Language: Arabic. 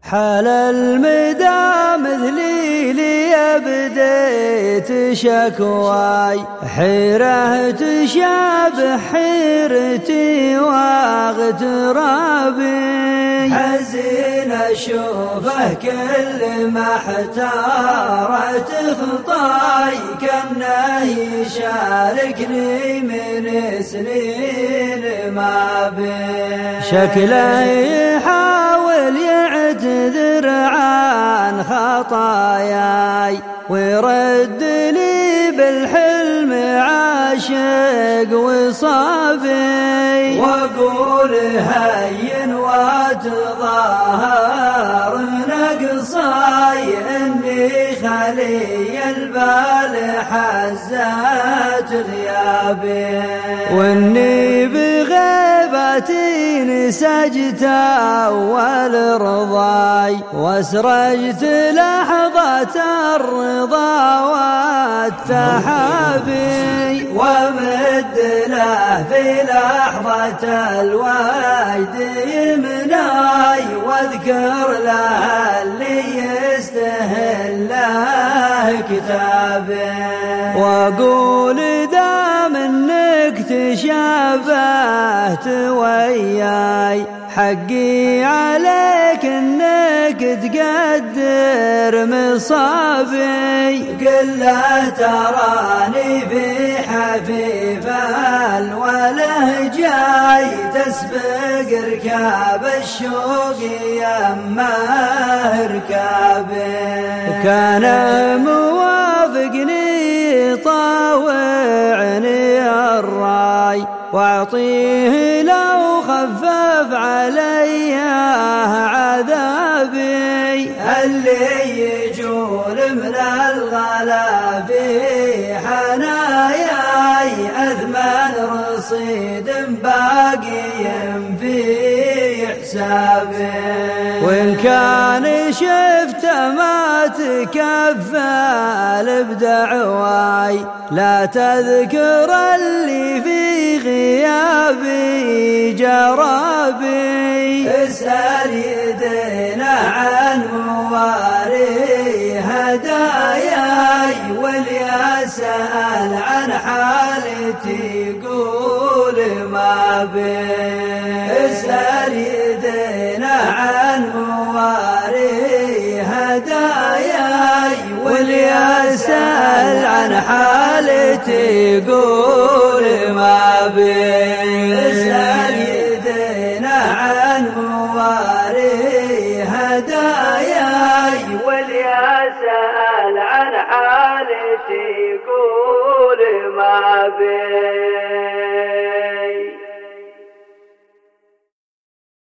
حال المدى مثلي لي بديت شكواي، حيرة تشابه حيرتي واغترابي، حزين اشوفه كل ما احتارت خطاي، كأنه يشاركني من سنين ما بين، شكله يحاول يعتذر عن خطاياي ويرد لي بالحلم عاشق وصابي، واقول هين واتظاهر نقصاي اني خلي البال حزات غيابي، واني بغيبتي نسجت اول رضاي واسرجت لحظة الرضا والتحابي، ومد له في لحظة الوجد يمناي، واذكر له اللي يستهل له كتابي، واقول دام انك تشابهت وياي، حقي عليك انك تقدر مصابي، قل له تراني في حفيف الوله جاي، تسبق ركاب الشوق يما ركابي، كان موافقني طاوعني الراي، واعطيه لو خفف علي عذابي، اللي يجول من الغلا في حناياي، أثمن رصيد باقي في حسابي، وإن كان شفت ما تكفل بدعواي، لا تذكر اللي في غيابي جرابي، اسأل يدينا عن مواري هداياي، واللي أسأل عن حالتي قول ما بي، اسأل يدينا عن مواري هداياي، واللي أسأل عن حالتي قول ما بي، اسأل يدينا عن مواري هداياي، واللي أسأل عن حالتي قول ما بي.